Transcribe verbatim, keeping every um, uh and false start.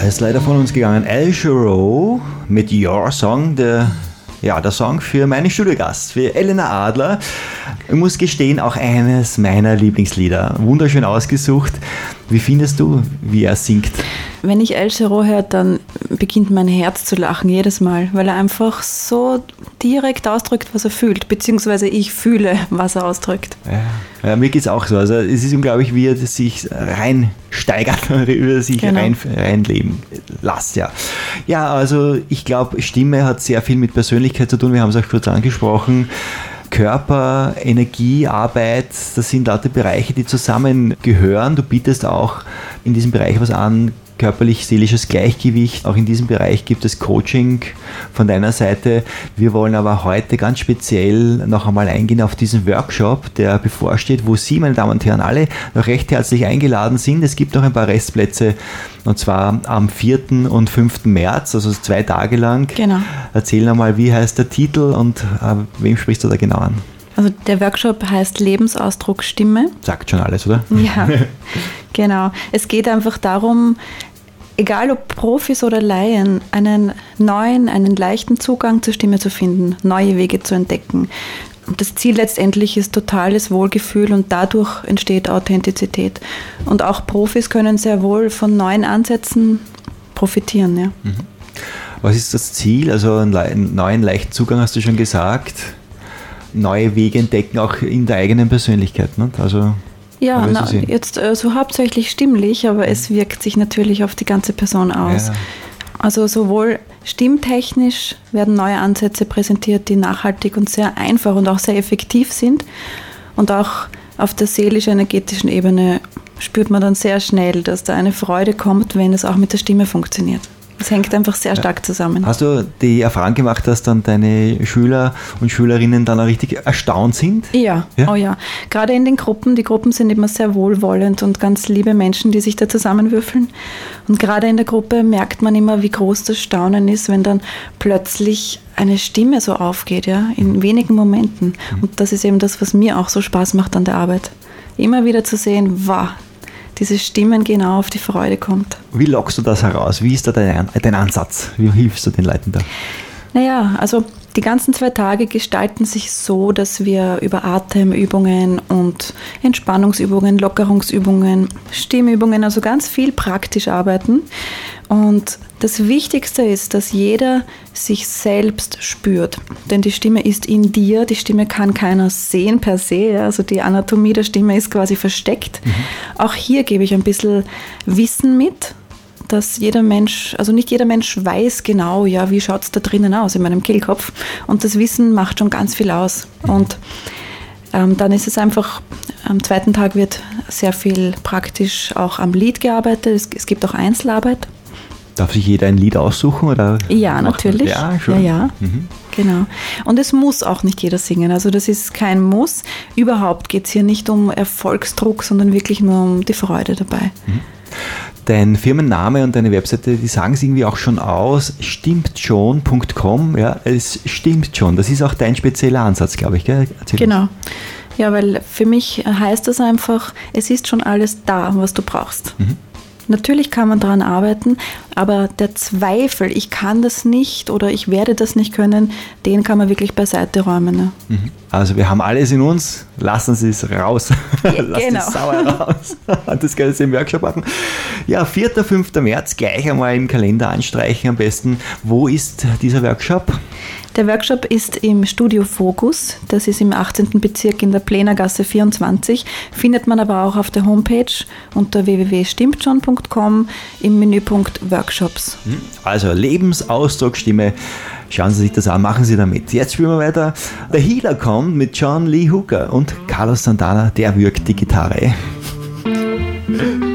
ist leider von uns gegangen. Al Jarreau mit Your Song, der, ja, der Song für meinen Studiogast, für Elena Adler. Ich muss gestehen, auch eines meiner Lieblingslieder. Wunderschön ausgesucht. Wie findest du, wie er singt? Wenn ich Al Jarreau höre, dann beginnt mein Herz zu lachen jedes Mal, weil er einfach so direkt ausdrückt, was er fühlt, beziehungsweise ich fühle, was er ausdrückt. Ja, ja, mir geht es auch so. Also es ist unglaublich, wie er sich reinsteigert, wie er sich genau. rein, reinleben lässt. Ja. ja, also ich glaube, Stimme hat sehr viel mit Persönlichkeit zu tun. Wir haben es auch kurz angesprochen. Körper, Energie, Arbeit, das sind lauter Bereiche, die zusammengehören. Du bietest auch in diesem Bereich was an, körperlich-seelisches Gleichgewicht. Auch in diesem Bereich gibt es Coaching von deiner Seite. Wir wollen aber heute ganz speziell noch einmal eingehen auf diesen Workshop, der bevorsteht, wo Sie, meine Damen und Herren, alle noch recht herzlich eingeladen sind. Es gibt noch ein paar Restplätze, und zwar am vierten und fünften März, also zwei Tage lang. Genau. Erzähl nochmal, wie heißt der Titel und äh, wem sprichst du da genau an? Also der Workshop heißt Lebensausdruck Stimme. Sagt schon alles, oder? Ja, genau. Es geht einfach darum, egal ob Profis oder Laien, einen neuen, einen leichten Zugang zur Stimme zu finden, neue Wege zu entdecken. Und das Ziel letztendlich ist totales Wohlgefühl und dadurch entsteht Authentizität. Und auch Profis können sehr wohl von neuen Ansätzen profitieren. Ja. Was ist das Ziel? Also einen neuen, leichten Zugang hast du schon gesagt. Neue Wege entdecken, auch in der eigenen Persönlichkeit. Ne? Also, ja, na, jetzt so also hauptsächlich stimmlich, aber es wirkt sich natürlich auf die ganze Person aus. Ja. Also sowohl stimmtechnisch werden neue Ansätze präsentiert, die nachhaltig und sehr einfach und auch sehr effektiv sind. Und auch auf der seelisch-energetischen Ebene spürt man dann sehr schnell, dass da eine Freude kommt, wenn es auch mit der Stimme funktioniert. Das hängt einfach sehr stark zusammen. Hast du die Erfahrung gemacht, dass dann deine Schüler und Schülerinnen dann auch richtig erstaunt sind? Ja, ja? oh ja. Gerade in den Gruppen. Die Gruppen sind immer sehr wohlwollend und ganz liebe Menschen, die sich da zusammenwürfeln. Und gerade in der Gruppe merkt man immer, wie groß das Staunen ist, wenn dann plötzlich eine Stimme so aufgeht, ja, in wenigen Momenten. Mhm. Und das ist eben das, was mir auch so Spaß macht an der Arbeit. Immer wieder zu sehen, wow, diese Stimmen genau auf die Freude kommt. Wie lockst du das heraus? Wie ist da dein, dein Ansatz? Wie hilfst du den Leuten da? Naja, also die ganzen zwei Tage gestalten sich so, dass wir über Atemübungen und Entspannungsübungen, Lockerungsübungen, Stimmübungen, also ganz viel praktisch arbeiten. Und das Wichtigste ist, dass jeder sich selbst spürt. Denn die Stimme ist in dir, die Stimme kann keiner sehen per se. Also die Anatomie der Stimme ist quasi versteckt. Mhm. Auch hier gebe ich ein bisschen Wissen mit, dass jeder Mensch, also nicht jeder Mensch weiß genau, ja, wie schaut es da drinnen aus in meinem Kehlkopf. Und das Wissen macht schon ganz viel aus. Und ähm, dann ist es einfach, am zweiten Tag wird sehr viel praktisch auch am Lied gearbeitet. Es, es gibt auch Einzelarbeit. Darf sich jeder ein Lied aussuchen? Oder ja, natürlich. Ja, schon. Ja, ja. Mhm. Genau. Und es muss auch nicht jeder singen. Also das ist kein Muss. Überhaupt geht es hier nicht um Erfolgsdruck, sondern wirklich nur um die Freude dabei. Mhm. Dein Firmenname und deine Webseite, die sagen es irgendwie auch schon aus, stimmt schon Punkt com, ja, es stimmt schon. Das ist auch dein spezieller Ansatz, glaube ich, gell? Erzähl genau. uns. Ja, weil für mich heißt das einfach, es ist schon alles da, was du brauchst. Mhm. Natürlich kann man daran arbeiten, aber der Zweifel, ich kann das nicht oder ich werde das nicht können, den kann man wirklich beiseite räumen. Ne? Also wir haben alles in uns, lassen Sie es raus. Ja, Lass genau. die Sauer raus. Das können Sie im Workshop machen. Ja, vierter, fünfter März, gleich einmal im Kalender anstreichen am besten. Wo ist dieser Workshop? Der Workshop ist im Studio Focus, das ist im achtzehnten Bezirk in der Plänergasse vierundzwanzig, findet man aber auch auf der Homepage unter w w w punkt stimmt schon punkt com im Menüpunkt Workshops. Also Lebensausdrucksstimme, schauen Sie sich das an, machen Sie damit. Jetzt spielen wir weiter. Der Healer kommt mit John Lee Hooker und Carlos Santana, der wirkt die Gitarre.